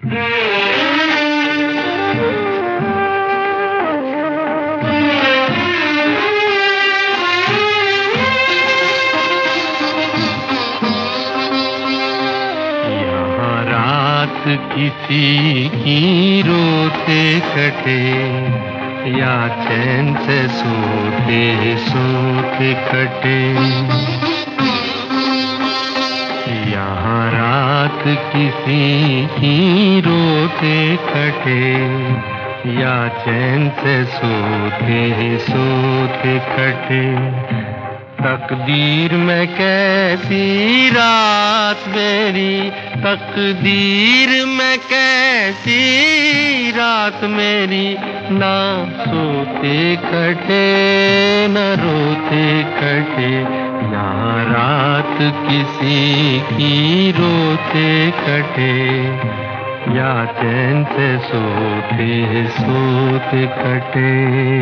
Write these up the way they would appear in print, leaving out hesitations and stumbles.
किसी की रोते कटे या चैन से सोते सोते कटे। यहाँ रात किसी की रोते कटे या चैन से सोते सोते कटे। तकदीर में कैसी रात मेरी, तकदीर में कैसी रात मेरी, ना सोते कटे न रोते कटे। यहाँ रात किसी की रोते कटे या चैन से सोते सोते कटे।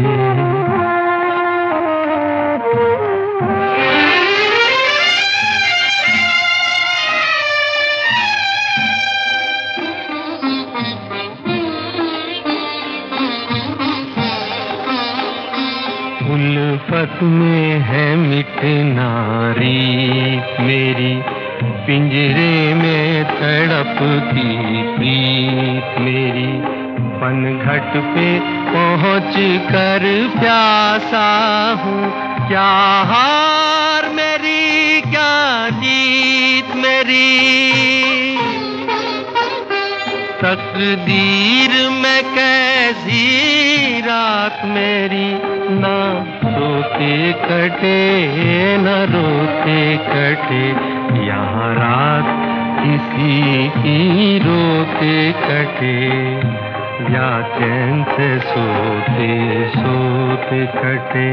उल्फत में है मिटना रीत मेरी, पिंजरे में तड़पती प्रीत मेरी। पनघट पे पहुँच कर प्यासा हूँ, क्या हार मेरी क्या जीत मेरी। तकदीर में कैसी रात मेरी, ना सोते कटे न रोते कटे। यहाँ रात किसी की रोते कटे या चैन से सोते सोते कटे।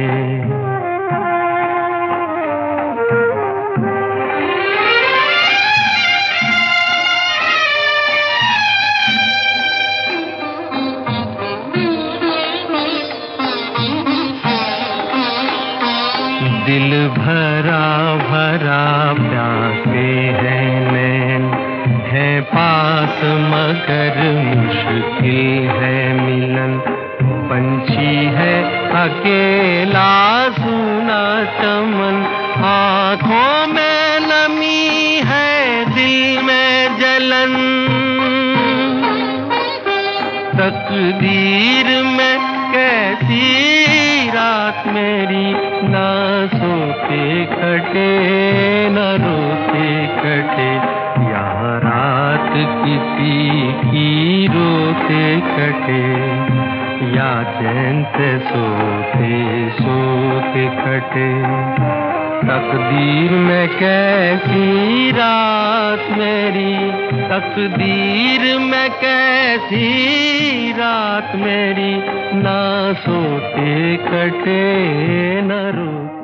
दिल भरा भरा प्यासे हैं नैन, है पास मगर मुश्किल है मिलन। पंछी है अकेला सूना चमन, आँखों में नमी है दिल में जलन। तकदीर में कैसी रात मेरी, ना सोते कटे न रोते कटे। यहाँ रात किसी की रोते कटे या चैन से सोते सोते कटे। तकदीर में कैसी रात मेरी, तकदीर में कैसी रात मेरी, ना सोते कटे न रोते।